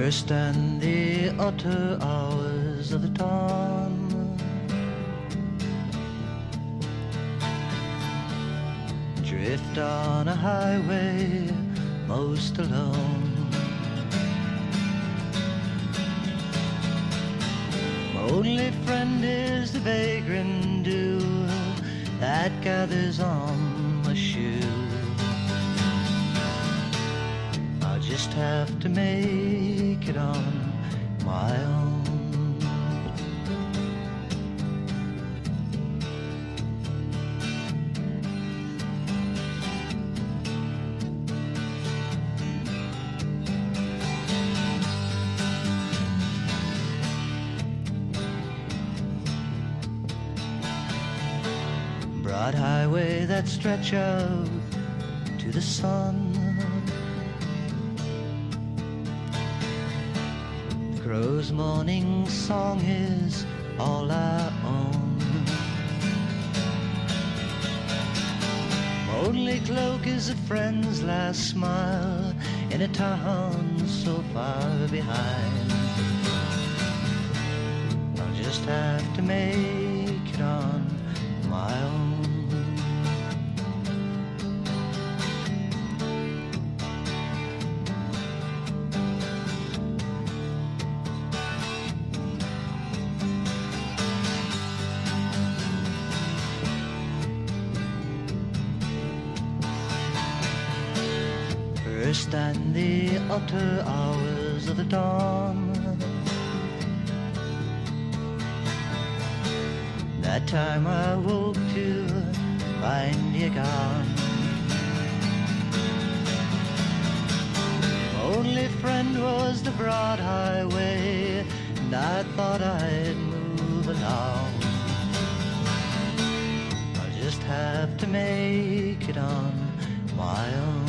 First and the utter hours of the dawn, drift on a highway most alone. My only friend is the vagrant dew that gathers on my shoe. I just have to make it on my own. Broad highway that stretch out to the sun, the crow's morning song is all I own. My only cloak is a friend's last smile in a town so far behind. I'll just have to make it on my own. First and the utter hours of the dawn, that time I woke to find you gone. My only friend was the broad highway, and I thought I'd move along. I just have to make it on my own.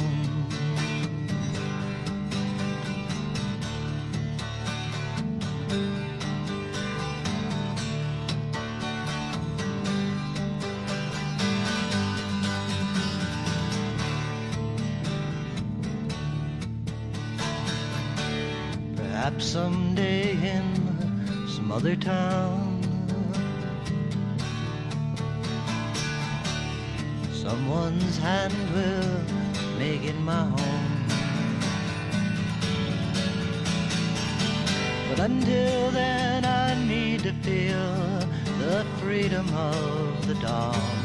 Perhaps someday in some other town, someone's hand will make it my home. But until then I need to feel the freedom of the dawn.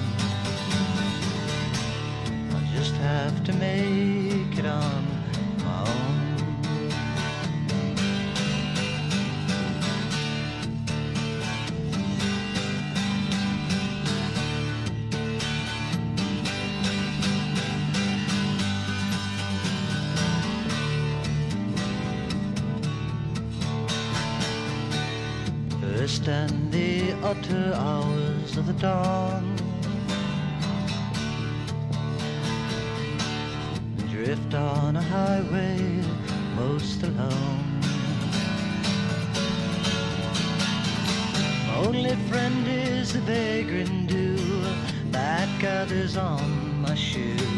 I just have to make it on my own. First and the utter hours of the dawn, drift on a highway most alone. My only friend is the vagrant dew that gathers on my shoe.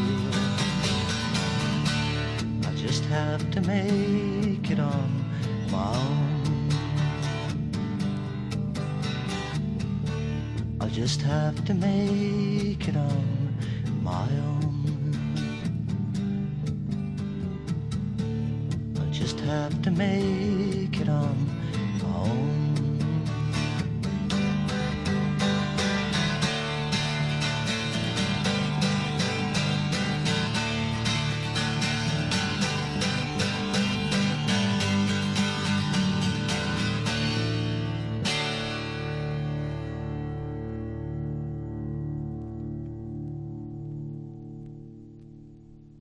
I just have to make it on my own. I just have to make it on my own. I just have to make it on my own.